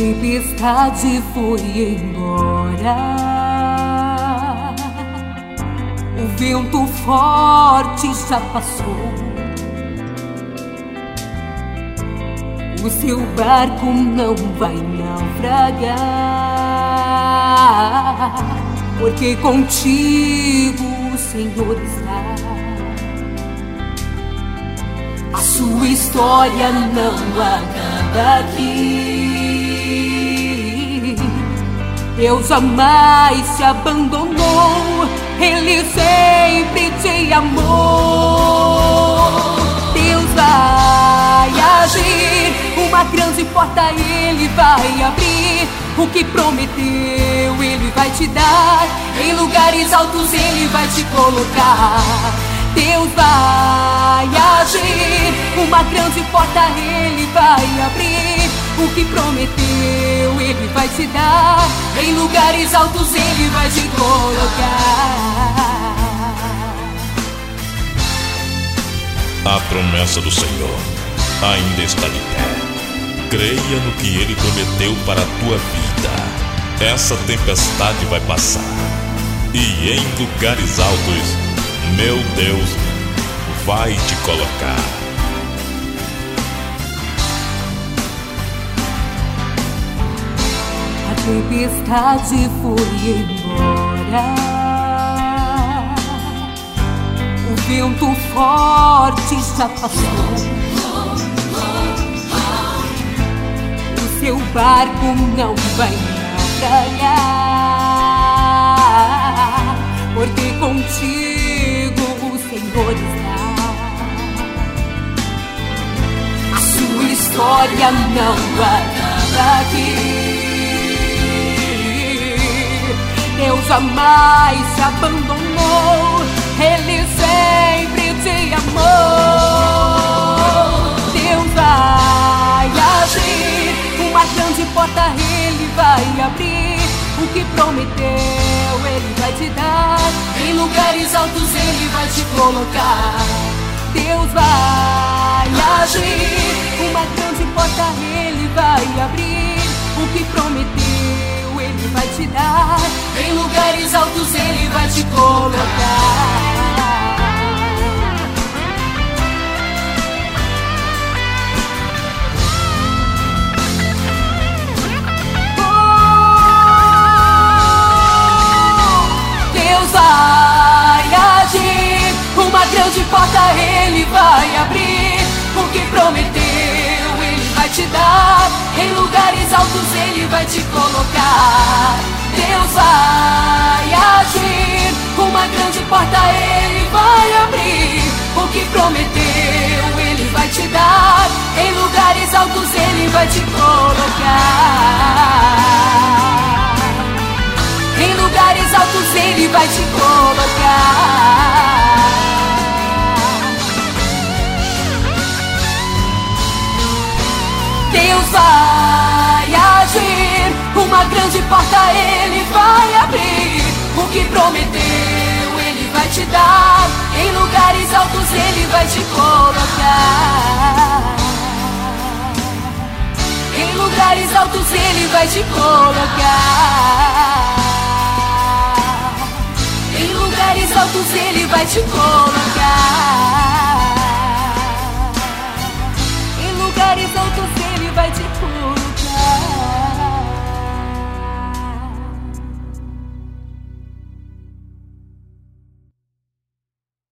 tempestade foi embora, o vento forte já passou, o seu barco não vai naufragar, porque contigo o Senhor está. A sua história não acaba aqui. Deus jamais te abandonou, Ele sempre te amou. Deus vai agir, uma grande porta Ele vai abrir. O que prometeu Ele vai te dar, em lugares altos Ele vai te colocar. Deus vai agir, uma grande porta Ele vai abrir. O que prometeu Ele vai te dar, em lugares altos Ele vai te colocar. A promessa do Senhor ainda está de pé. Creia no que Ele prometeu para a tua vida. Essa tempestade vai passar, e em lugares altos, meu Deus vai te colocar. A tempestade foi embora, o vento forte já passou, o seu barco não vai naufragar, porque contigo o Senhor está. A sua história não acaba aqui. Deus jamais te abandonou, Ele sempre te amou. Deus vai agir, uma grande porta Ele vai abrir. O que prometeu Ele vai te dar, em lugares altos Ele vai te colocar. Deus vai agir, uma grande porta Ele vai abrir. O que prometeu Ele vai te dar, em lugares altos Ele vai te colocar. Vai agir, uma grande porta Ele vai abrir. O que prometeu Ele vai te dar, em lugares altos Ele vai te colocar. Deus vai agir, uma grande porta Ele vai abrir. O que prometeu Ele vai te dar, em lugares altos Ele vai te colocar. Em lugares altos Ele vai te colocar. Deus vai agir, uma grande porta Ele vai abrir. O que prometeu Ele vai te dar, em lugares altos Ele vai te colocar. Em lugares altos Ele vai te colocar. Em lugares altos Ele vai te colocar. Em lugares altos Ele vai te colocar.